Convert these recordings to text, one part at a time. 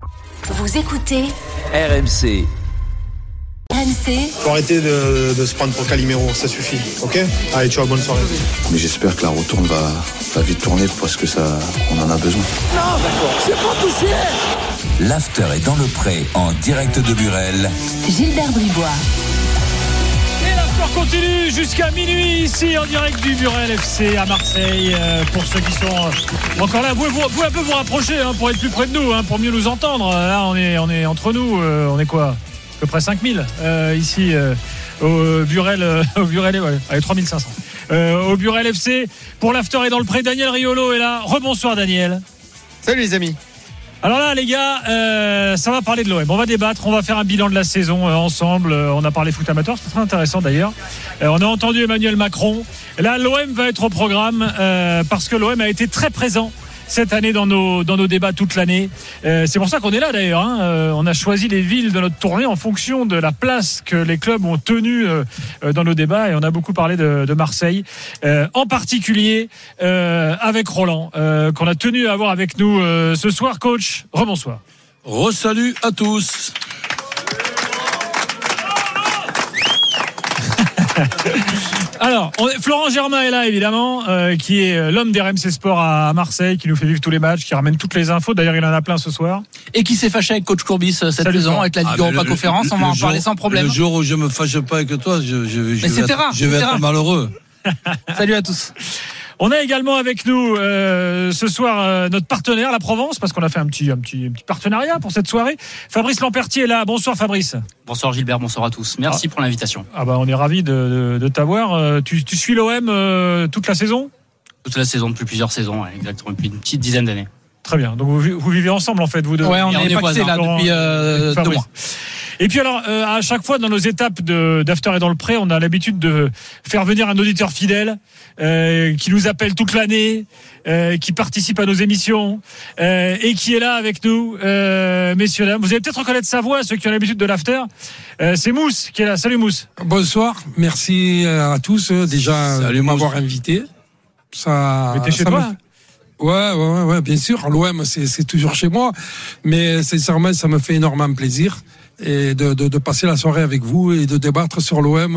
Vous écoutez RMC. Faut arrêter de se prendre pour Calimero, ça suffit, ok ? Allez, ciao, bonne soirée. Mais j'espère que la retourne va vite tourner parce que on en a besoin. Non, d'accord, c'est pas touché. L'after est dans le pré, en direct de Burel. Gilbert Bribois. Et l'after continue jusqu'à minuit ici en direct du Burel FC à Marseille. Pour ceux qui sont encore là, vous pouvez un peu vous rapprocher pour être plus près de nous, pour mieux nous entendre. Là, on est entre nous, on est quoi ? À peu près 5000 ici au Burel, ouais, avec 3500 au Burel FC pour l'after est dans le pré. Daniel Riolo est là. Rebonsoir Daniel. Salut les amis. Alors là les gars, ça va parler de l'OM. On va débattre, on va faire un bilan de la saison ensemble. On a parlé foot amateur, c'est très intéressant d'ailleurs. On a entendu Emmanuel Macron. Là l'OM va être au programme parce que l'OM a été très présent cette année dans nos débats toute l'année. C'est pour ça qu'on est là d'ailleurs. On a choisi les villes de notre tournée en fonction de la place que les clubs ont tenue dans nos débats et on a beaucoup parlé de Marseille, en particulier avec Roland, qu'on a tenu à avoir avec nous ce soir. Coach, rebonsoir. Re-salut à tous. Alors, Florent Germain est là évidemment, qui est l'homme des RMC Sport à Marseille, qui nous fait vivre tous les matchs, qui ramène toutes les infos. D'ailleurs, il en a plein ce soir. Et qui s'est fâché avec Coach Courbis cette saison, avec la Ligue Europa Conférence. On va en parler sans problème. Le jour où je me fâche pas avec toi, je vais être malheureux. Salut à tous. On a également avec nous ce soir notre partenaire, la Provence, parce qu'on a fait un petit partenariat pour cette soirée. Fabrice Lampertier est là. Bonsoir Fabrice. Bonsoir Gilbert, bonsoir à tous. Merci pour l'invitation. On est ravis de t'avoir. Tu suis l'OM toute la saison ? Toute la saison, depuis plusieurs saisons, exactement, depuis une petite dizaine d'années. Très bien. Donc vous vivez ensemble en fait, vous deux. Ouais, on est passé là depuis 2 mois. Et puis alors, à chaque fois dans nos étapes d'After et dans le pré, on a l'habitude de faire venir un auditeur fidèle qui nous appelle toute l'année, qui participe à nos émissions et qui est là avec nous, messieurs dames. Vous allez peut-être reconnaître sa voix, ceux qui ont l'habitude de l'After. C'est Mousse qui est là. Salut Mousse. Bonsoir, merci à tous déjà de m'avoir invité. Mais t'es chez toi ? Ouais, bien sûr. L'OM, c'est toujours chez moi, mais sincèrement, ça me fait énormément plaisir et de passer la soirée avec vous et de débattre sur l'OM,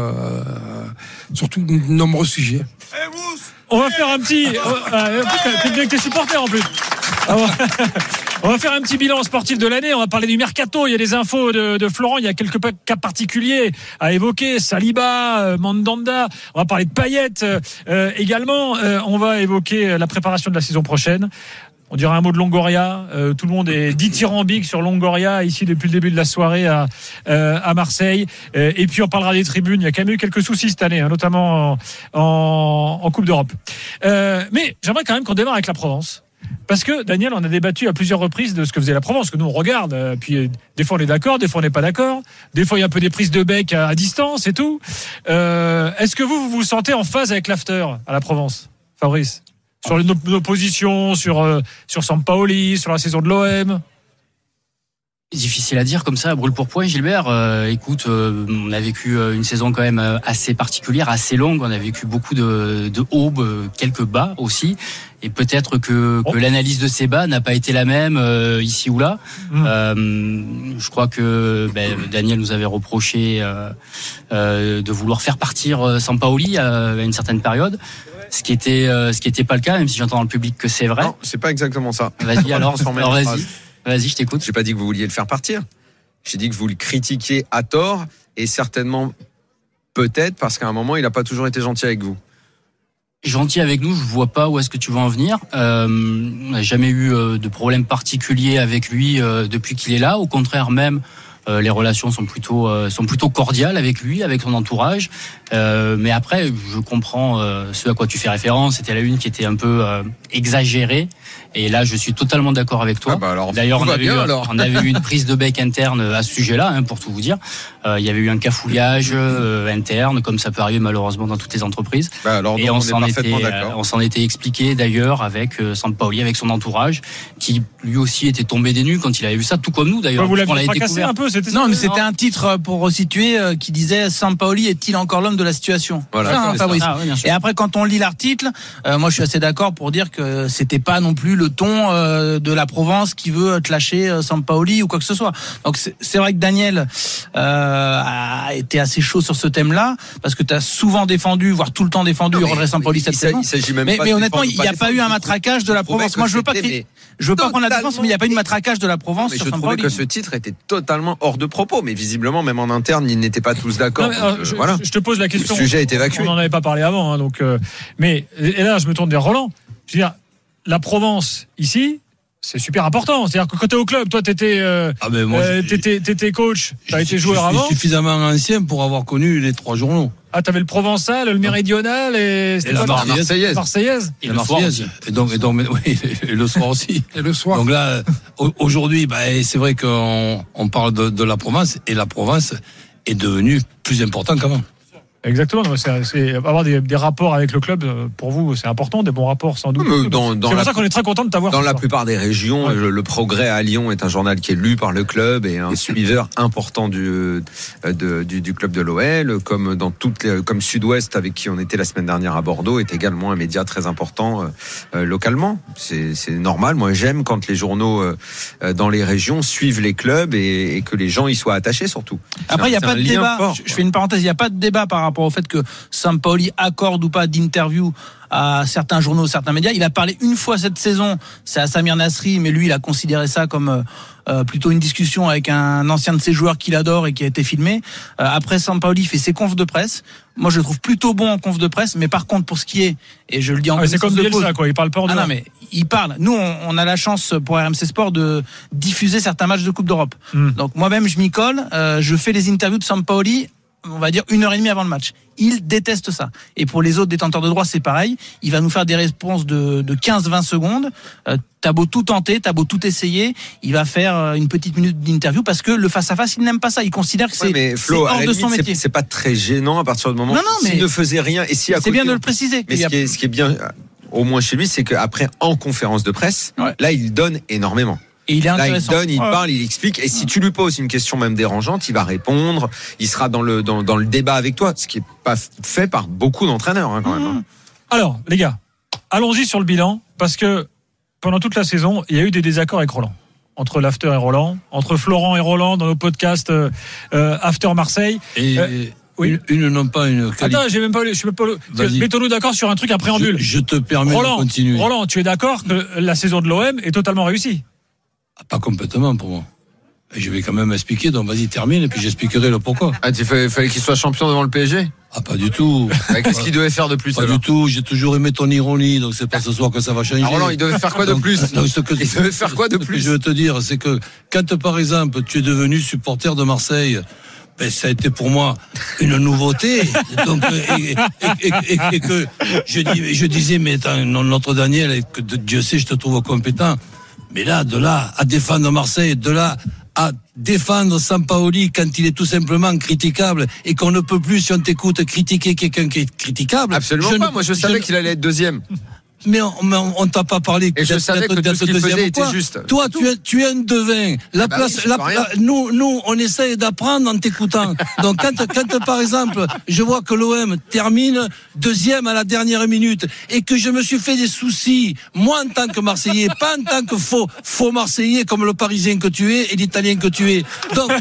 sur de nombreux sujets. On va faire un petit. T'es bien que t'es supporter en plus. On va faire un petit bilan sportif de l'année. On va parler du mercato. Il y a des infos de Florent. Il y a quelques cas particuliers à évoquer. Saliba, Mandanda. On va parler de Payet également. On va évoquer la préparation de la saison prochaine. On dirait un mot de Longoria. Tout le monde est dithyrambique sur Longoria ici depuis le début de la soirée à Marseille. Et puis on parlera des tribunes. Il y a quand même eu quelques soucis cette année, notamment en Coupe d'Europe. Mais j'aimerais quand même qu'on démarre avec la Provence. Parce que, Daniel, on a débattu à plusieurs reprises de ce que faisait la Provence, que nous on regarde, puis des fois on est d'accord, des fois on n'est pas d'accord, des fois il y a un peu des prises de bec à distance et tout. Est-ce que vous vous sentez en phase avec l'after à la Provence, Fabrice ? Sur nos positions, sur Sampaoli, sur la saison de l'OM ? Difficile à dire comme ça, brûle pour point, Gilbert. Écoute, on a vécu une saison quand même assez particulière, assez longue. On a vécu beaucoup de hauts, quelques bas aussi. Et peut-être que l'analyse de ces bas n'a pas été la même ici ou là. Je crois que Daniel nous avait reproché de vouloir faire partir Sampaoli à une certaine période. Ce qui était pas le cas, même si j'entends dans le public que c'est vrai. Non, c'est pas exactement ça. Vas-y alors vas-y, je t'écoute. J'ai pas dit que vous vouliez le faire partir. J'ai dit que vous le critiquiez à tort et certainement peut-être parce qu'à un moment il n'a pas toujours été gentil avec vous. Gentil avec nous, je vois pas où est-ce que tu veux en venir. On n'a jamais eu de problème particulier avec lui depuis qu'il est là. Au contraire même, les relations sont plutôt cordiales avec lui, avec son entourage. Mais après, je comprends ce à quoi tu fais référence. C'était la une qui était un peu exagérée. Et là, je suis totalement d'accord avec toi. D'ailleurs, on avait eu une prise de bec interne à ce sujet-là, pour tout vous dire. Il y avait eu un cafouillage interne, comme ça peut arriver malheureusement dans toutes les entreprises. Et on s'en était expliqué d'ailleurs avec Sampaoli, avec son entourage, qui lui aussi était tombé des nues quand il avait vu ça, tout comme nous d'ailleurs. Vous l'avez fracassé un peu, Non, mais c'était un titre pour resituer qui disait Sampaoli est-il encore l'homme de la situation. Voilà. Fabrice. Et après, quand on lit l'article, moi je suis assez d'accord pour dire que c'était pas non plus le ton de la Provence qui veut te lâcher Sampaoli ou quoi que ce soit. Donc c'est vrai que Daniel a été assez chaud sur ce thème-là parce que tu as souvent défendu, voire tout le temps défendu Rodriguez Sampaoli cette saison. Mais honnêtement, il n'y a pas eu un matraquage de la Provence. Moi, je veux pas prendre la défense, mais il n'y a pas eu de matraquage de la Provence. Je trouvais que ce titre était totalement hors de propos, mais visiblement, même en interne, ils n'étaient pas tous d'accord. Je te pose la question. Le sujet est évacué. On n'en avait pas parlé avant, mais là, je me tourne vers Roland. Je veux dire, la Provence ici, c'est super important. C'est-à-dire que quand t'es au club, toi, t'étais coach, t'as été joueur avant. Je suis suffisamment ancien pour avoir connu les 3 journaux. Ah, t'avais le Provençal, le Méridional et la Marseillaise. Et la Marseillaise. Et donc, oui, et le soir aussi. Et le soir. Donc là, aujourd'hui, c'est vrai qu'on parle de la Provence, et la Provence est devenue plus importante qu'avant. Exactement. C'est avoir des rapports avec le club, pour vous, c'est important, des bons rapports sans doute. C'est pour ça qu'on est très content de t'avoir. Dans la plupart des régions, le Progrès à Lyon est un journal qui est lu par le club et un suiveur important du club de l'OL, comme comme Sud-Ouest avec qui on était la semaine dernière à Bordeaux, est également un média très important localement. C'est normal. Moi, j'aime quand les journaux dans les régions suivent les clubs et que les gens y soient attachés surtout. Après, il n'y a pas de débat. Je fais une parenthèse. Il n'y a pas de débat par rapport au fait que Sampaoli accorde ou pas d'interview à certains journaux, certains médias. Il a parlé une fois cette saison, c'est à Samir Nasri, mais lui il a considéré ça comme plutôt une discussion avec un ancien de ses joueurs qu'il adore et qui a été filmé. Après, Sampaoli fait ses confs de presse. Moi je le trouve plutôt bon en conf de presse, mais par contre pour ce qui est, et je le dis en c'est comme Bielsa, il parle pas non, mais il parle. Nous on a la chance pour RMC Sport de diffuser certains matchs de Coupe d'Europe. Donc moi-même je m'y colle, je fais les interviews de Sampaoli, on va dire 1h30 avant le match. Il déteste ça. Et pour les autres détenteurs de droits, c'est pareil. Il va nous faire des réponses de 15-20 secondes. T'as beau tout tenter, t'as beau tout essayer, il va faire une petite minute d'interview parce que le face-à-face, il n'aime pas ça. Il considère que c'est hors de son métier. C'est pas très gênant à partir du moment où s'il ne faisait rien. Et si à côté, c'est bien de le préciser. Mais ce qui est bien, au moins chez lui, c'est qu'après, en conférence de presse, là, il donne énormément. Et il est intéressant. Là, il donne, il parle, il explique. Et si tu lui poses une question même dérangeante, il va répondre. Il sera dans le débat avec toi, ce qui est pas fait par beaucoup d'entraîneurs quand même. Alors, les gars, allons-y sur le bilan, parce que pendant toute la saison, il y a eu des désaccords avec Roland. Entre l'After et Roland, entre Florent et Roland dans nos podcasts After Marseille. Oui. Non pas une qualité. Attends, je suis même pas. Mettons-nous d'accord sur un truc, un préambule. Je te permets de continuer. Roland, tu es d'accord que la saison de l'OM est totalement réussie? Pas complètement pour moi. Et je vais quand même expliquer, donc vas-y termine et puis j'expliquerai le pourquoi. Il fallait qu'il soit champion devant le PSG? Pas du tout. Qu'est-ce qu'il devait faire de plus? Pas du tout, j'ai toujours aimé ton ironie, donc c'est pas ce soir que ça va changer. Roland, il devait faire quoi de plus? Il devait faire quoi de plus? Ce que je veux te dire, c'est que quand par exemple tu es devenu supporter de Marseille, ça a été pour moi une nouveauté. Donc, et que je disais, mais notre Daniel, et que Dieu sait, je te trouve compétent. Mais là, de là à défendre Marseille, de là à défendre Sampaoli quand il est tout simplement critiquable et qu'on ne peut plus, si on t'écoute, critiquer quelqu'un qui est critiquable. Absolument pas. Moi, je savais qu'il allait être deuxième. Mais on t'a pas parlé. Et je savais que tout ce qu'il faisait était juste. Toi, tu es un devin. Nous, on essaye d'apprendre en t'écoutant. Donc, quand par exemple, je vois que l'OM termine deuxième à la dernière minute et que je me suis fait des soucis, moi en tant que Marseillais, pas en tant que faux Marseillais comme le Parisien que tu es et l'Italien que tu es. Donc,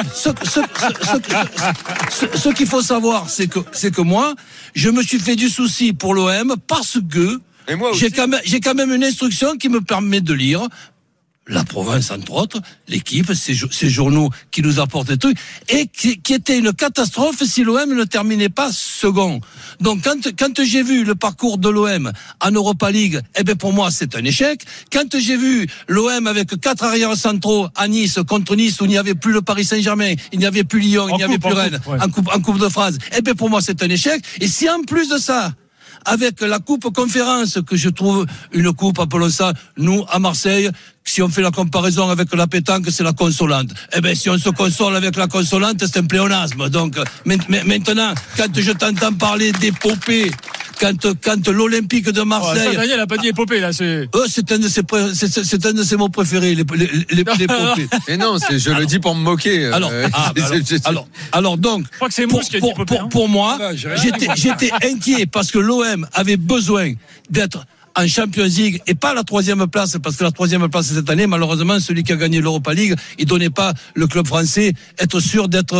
ce qu'il faut savoir, c'est que moi, je me suis fait du souci pour l'OM parce que j'ai quand même une instruction qui me permet de lire la Provence, entre autres, l'équipe, ces journaux qui nous apportent des trucs, et qui était une catastrophe si l'OM ne terminait pas second. Donc, quand j'ai vu le parcours de l'OM en Europa League, pour moi, c'est un échec. Quand j'ai vu l'OM avec 4 arrières centraux à Nice, contre Nice, où il n'y avait plus le Paris Saint-Germain, il n'y avait plus Lyon, il n'y avait plus Rennes, en Coupe de France, pour moi, c'est un échec. Et si en plus de ça, avec la coupe conférence, que je trouve une coupe, appelons ça, nous, à Marseille, si on fait la comparaison avec la pétanque, c'est la consolante. Si on se console avec la consolante, c'est un pléonasme. Donc, maintenant, quand je t'entends parler d'épopée, quand l'Olympique de Marseille. Ça, Daniel a pas dit épopée, là, c'est un de ses mots préférés, l'épopée. Mais non, je le dis pour me moquer. Alors donc, je crois que c'est Mousse qui a dit épopée, pour moi, j'étais inquiet parce que l'OM avait besoin d'être en Champions League et pas la 3e place, parce que la 3e place cette année, malheureusement, celui qui a gagné l'Europa League, il donnait pas le club français être sûr d'être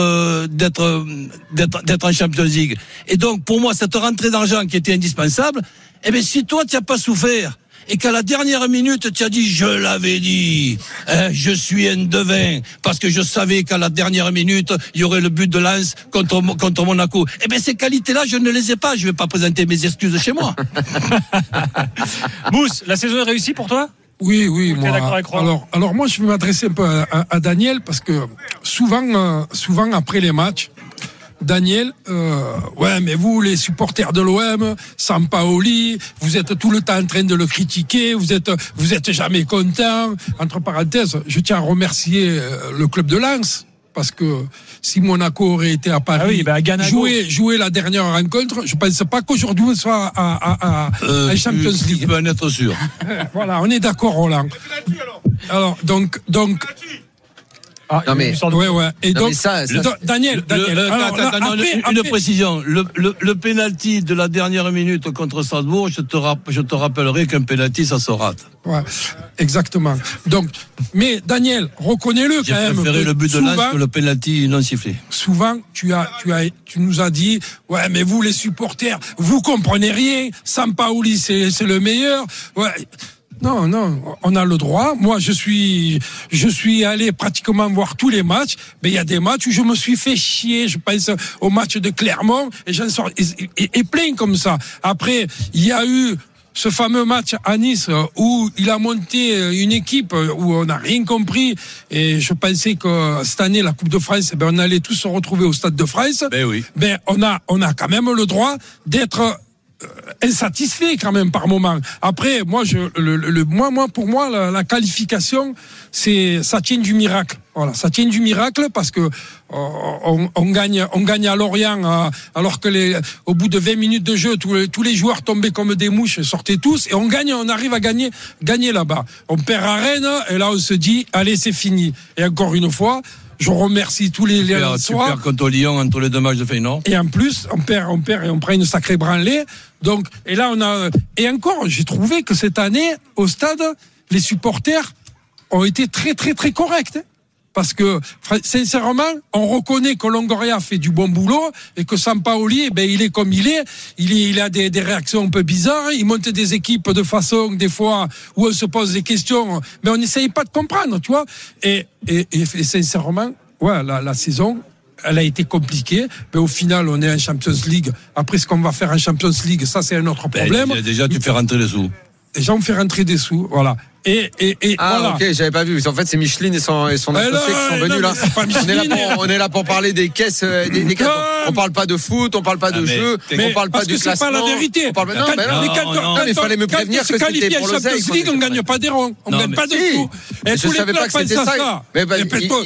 en Champions League. Et donc, pour moi, cette rentrée d'argent qui était indispensable, eh bien, si toi, tu n'as pas souffert, et qu'à la dernière minute, tu as dit, je l'avais dit, je suis un devin, parce que je savais qu'à la dernière minute, il y aurait le but de Lens contre Monaco. Eh bien, ces qualités-là, je ne les ai pas. Je vais pas présenter mes excuses chez moi. Mousse, la saison est réussie pour toi? Oui, moi. Alors moi, je vais m'adresser un peu à Daniel, parce que souvent après les matchs, Daniel, ouais, mais vous, les supporters de l'OM, Sampaoli, vous êtes tout le temps en train de le critiquer, vous êtes jamais content. Entre parenthèses, je tiens à remercier le club de Lens, parce que si Monaco aurait été à Paris, jouer la dernière rencontre, je pense pas qu'aujourd'hui on soit à Champions League. Tu peux en être sûr. Voilà, on est d'accord, Roland. Alors, donc. Non mais ouais. Et donc Daniel. Une précision. Le penalty de la dernière minute contre Strasbourg, je te rappellerai qu'un penalty ça se rate. Ouais, exactement. Donc, mais Daniel, reconnais-le quand même. J'ai préféré le but de Lens que le penalty non sifflé. Souvent, tu nous as dit, ouais, mais vous les supporters, vous comprenez rien. Sampaoli, c'est le meilleur. Ouais. Non, on a le droit. Moi, je suis allé pratiquement voir tous les matchs, mais il y a des matchs où je me suis fait chier. Je pense au match de Clermont et j'en sors et plein comme ça. Après, il y a eu ce fameux match à Nice où il a monté une équipe où on n'a rien compris, et je pensais que cette année la Coupe de France, on allait tous se retrouver au Stade de France. Ben oui. Ben on a quand même le droit d'être insatisfait quand même par moment. Après, moi, pour moi, la qualification, ça tient du miracle. Voilà, ça tient du miracle parce que on gagne à Lorient alors que au bout de 20 minutes de jeu, tous les joueurs tombaient comme des mouches, sortaient tous, et on arrive à gagner là-bas. On perd à Rennes et là on se dit, allez, c'est fini. Et encore une fois, je remercie tous les soirs. Tu perds contre Lyon entre les deux matchs de Feyenoord. Et en plus, on perd et on prend une sacrée branlée. Donc, et là, et encore, j'ai trouvé que cette année, au stade, les supporters ont été très, très, très corrects. Parce que, sincèrement, on reconnaît que Longoria fait du bon boulot et que Sampaoli, il est comme il est. Il a des réactions un peu bizarres. Il monte des équipes de façon, des fois, où on se pose des questions, mais on n'essaye pas de comprendre, tu vois. Et sincèrement, ouais, la saison, elle a été compliquée, mais au final, on est en Champions League. Après, ce qu'on va faire en Champions League, ça, c'est un autre problème. Déjà, tu fais rentrer des sous. Déjà, on fait rentrer des sous, voilà. Et voilà. Ok, j'avais pas vu. En fait, c'est Micheline et son associé qui sont venus là. On est là pour parler des caisses, des caisses. On parle pas de foot, on parle pas de jeu, on parle pas du classement. C'est pas la vérité. Non, mais il fallait me prévenir que c'était pour l'oseille. Champions League, on gagne pas des ronds, on gagne pas de sous. Et je savais pas que c'était ça. Mais vous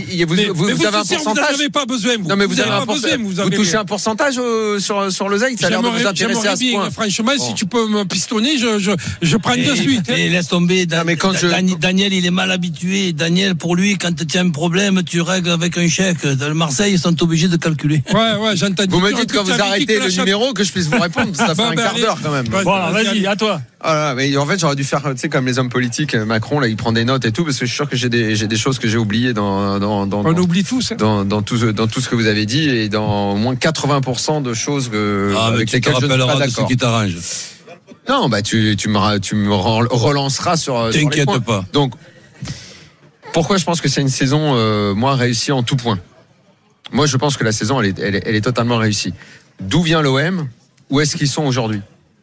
avez un pourcentage. Vous n'avez pas besoin. Non, mais vous avez un pourcentage. Vous touchez un pourcentage sur l'oseille. Ça a l'air de vous intéresser à ce point. Franchement, si tu peux me pistonner, je prends de suite. Et laisse tomber. Daniel, il est mal habitué. Daniel, pour lui, quand tu as un problème, tu règles avec un chèque. Dans Marseille, ils sont obligés de calculer. Ouais, j'entends. Vous me dites quand vous arrêtez le numéro que je puisse vous répondre. Ça fait un quart d'heure quand même. Voilà, vas-y, à toi. Voilà, mais en fait, j'aurais dû faire, tu sais, comme les hommes politiques. Macron, là, il prend des notes et tout, parce que je suis sûr que j'ai des choses que j'ai oubliées on oublie tout ça. Dans tout ce que vous avez dit, et dans au moins 80% de choses avec lesquelles je ne suis pas d'accord. Ce qui t'arrange. Non, tu me relanceras sur T'inquiète les points. pas. Donc, pourquoi je pense que c'est une saison, réussie en tout point. Moi, je pense que la saison, elle est totalement réussie. D'où vient l'OM? Où est-ce qu'ils sont aujourd'hui?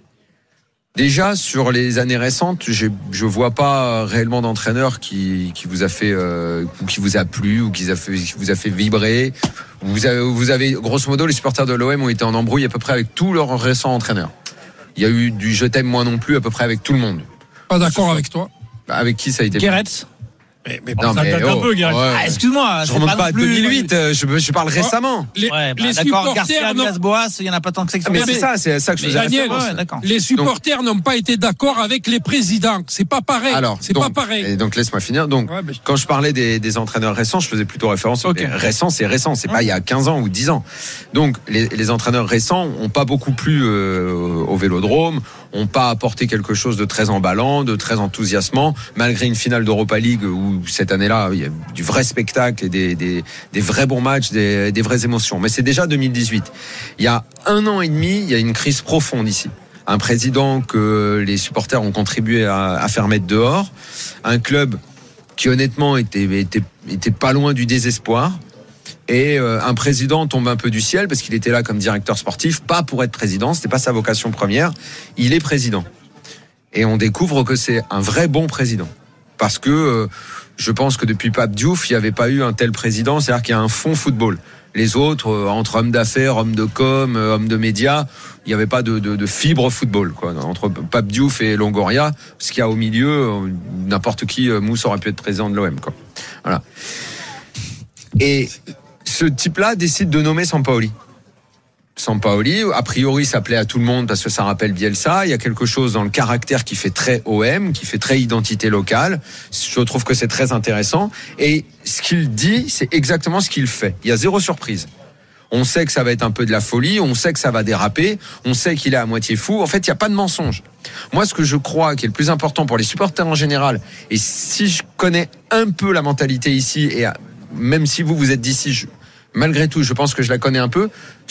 Déjà, sur les années récentes, je vois pas réellement d'entraîneur qui vous a fait, ou qui vous a plu, ou qui vous a fait vibrer. Vous avez, grosso modo, les supporters de l'OM ont été en embrouille à peu près avec tous leurs récents entraîneurs. Il y a eu du je t'aime moi non plus à peu près avec tout le monde. Pas d'accord avec toi. Avec qui ça a été? Guéretz. Ça date un peu, Guérin. Excuse-moi, je remonte pas à 2008, je parle récemment. Les d'accord, supporters Garcia, Villas-Boas, il n'y en a pas tant que ça. Mais c'est ça que je faisais Daniel, les supporters n'ont pas été d'accord avec les présidents. C'est pas pareil. Pas pareil. Et donc laisse-moi finir. Donc quand je parlais des entraîneurs récents, je faisais plutôt référence. Récent, c'est récent. C'est pas il y a 15 ans ou 10 ans. Donc les entraîneurs récents ont pas beaucoup plu au Vélodrome, ont pas apporté quelque chose de très emballant, de très enthousiasmant, malgré une finale d'Europa League où cette année-là, il y a du vrai spectacle et des vrais bons matchs, des vraies émotions. Mais c'est déjà 2018. Il y a 1 an et demi, il y a une crise profonde ici. Un président que les supporters ont contribué à faire mettre dehors. Un club qui honnêtement était pas loin du désespoir. Et un président tombe un peu du ciel parce qu'il était là comme directeur sportif, pas pour être président, c'était pas sa vocation première. Il est président. Et on découvre que c'est un vrai bon président. Parce que je pense que depuis Pape Diouf, il n'y avait pas eu un tel président, c'est-à-dire qu'il y a un fond football. Les autres, entre hommes d'affaires, hommes de com, hommes de médias, il n'y avait pas de fibre football, quoi. Entre Pape Diouf et Longoria, ce qu'il y a au milieu, n'importe qui, Mousse aurait pu être président de l'OM, quoi. Voilà. Et ce type-là décide de nommer Sampaoli. Sampaoli, a priori, ça plaît à tout le monde parce que ça rappelle Bielsa. Il y a quelque chose dans le caractère qui fait très OM, qui fait très identité locale. Je trouve que c'est très intéressant. Et ce qu'il dit, c'est exactement ce qu'il fait. Il y a 0 surprise. On sait que ça va être un peu de la folie, on sait que ça va déraper, on sait qu'il est à moitié fou. En fait, il n'y a pas de mensonge. Moi, ce que je crois qui est le plus important pour les supporters en général, et si je connais un peu la mentalité ici, et même si vous êtes d'ici, malgré tout, je pense que je la connais un peu,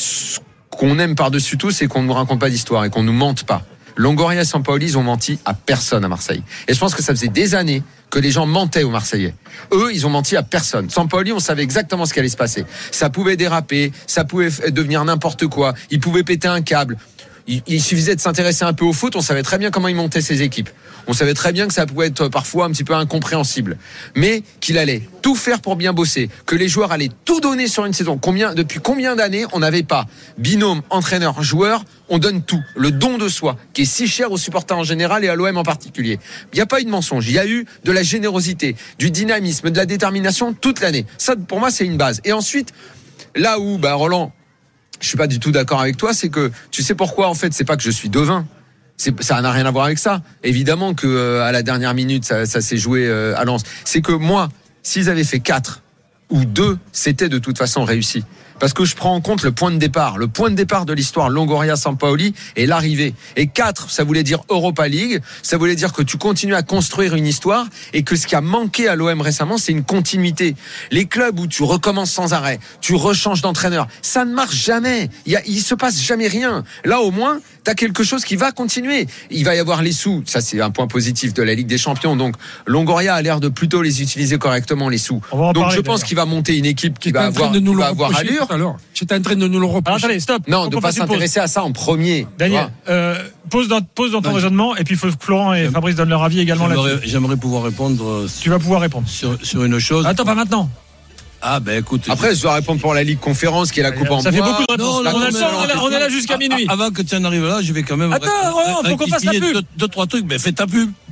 qu'on aime par-dessus tout, c'est qu'on ne nous raconte pas d'histoire et qu'on ne nous mente pas. Longoria et Sampaoli, ils ont menti à personne à Marseille. Et je pense que ça faisait des années que les gens mentaient aux Marseillais. Eux, ils ont menti à personne. Sampaoli, on savait exactement ce qui allait se passer. Ça pouvait déraper, ça pouvait devenir n'importe quoi, il pouvait péter un câble. Il suffisait de s'intéresser un peu au foot, on savait très bien comment il montait ses équipes. On savait très bien que ça pouvait être parfois un petit peu incompréhensible. Mais qu'il allait tout faire pour bien bosser, que les joueurs allaient tout donner sur une saison. Depuis combien d'années on n'avait pas binôme, entraîneur, joueur, on donne tout. Le don de soi, qui est si cher aux supporters en général et à l'OM en particulier. Il n'y a pas eu de mensonge, il y a eu de la générosité, du dynamisme, de la détermination toute l'année. Ça, pour moi, c'est une base. Et ensuite, là où, Roland, je suis pas du tout d'accord avec toi, c'est que tu sais pourquoi en fait, c'est pas que je suis devin. Ça n'a rien à voir avec ça. Évidemment que à la dernière minute, ça s'est joué à Lens. C'est que moi, s'ils avaient fait 4 ou 2, c'était de toute façon réussi. Parce que je prends en compte le point de départ. Le point de départ de l'histoire Longoria-Sampaoli est l'arrivée. Et 4, ça voulait dire Europa League. Ça voulait dire que tu continues à construire une histoire et que ce qui a manqué à l'OM récemment, c'est une continuité. Les clubs où tu recommences sans arrêt, tu rechanges d'entraîneur, ça ne marche jamais. Il se passe jamais rien. Là, au moins, t'as quelque chose qui va continuer. Il va y avoir les sous. Ça, c'est un point positif de la Ligue des Champions. Donc, Longoria a l'air de plutôt les utiliser correctement, les sous. Donc, je pense qu'il va monter une équipe qui va avoir allure. Alors, j'étais en train de nous le reprocher. Attendez, stop. Non, de ne pas s'intéresser à ça en premier. Daniel, pose dans ton raisonnement et puis il faut que Florent et Fabrice donnent leur avis également là-dessus. J'aimerais pouvoir répondre. Tu vas pouvoir répondre sur une chose. Attends, pas maintenant. Ah écoute. Après, je dois répondre pour la Ligue Conférence qui est la coupe en bois. Ça fait beaucoup de réponses. On est là jusqu'à minuit. Avant que tu en arrives là, je vais quand même. Attends, faut qu'on fasse la pub. 2-3 trucs, mais fais ta pub.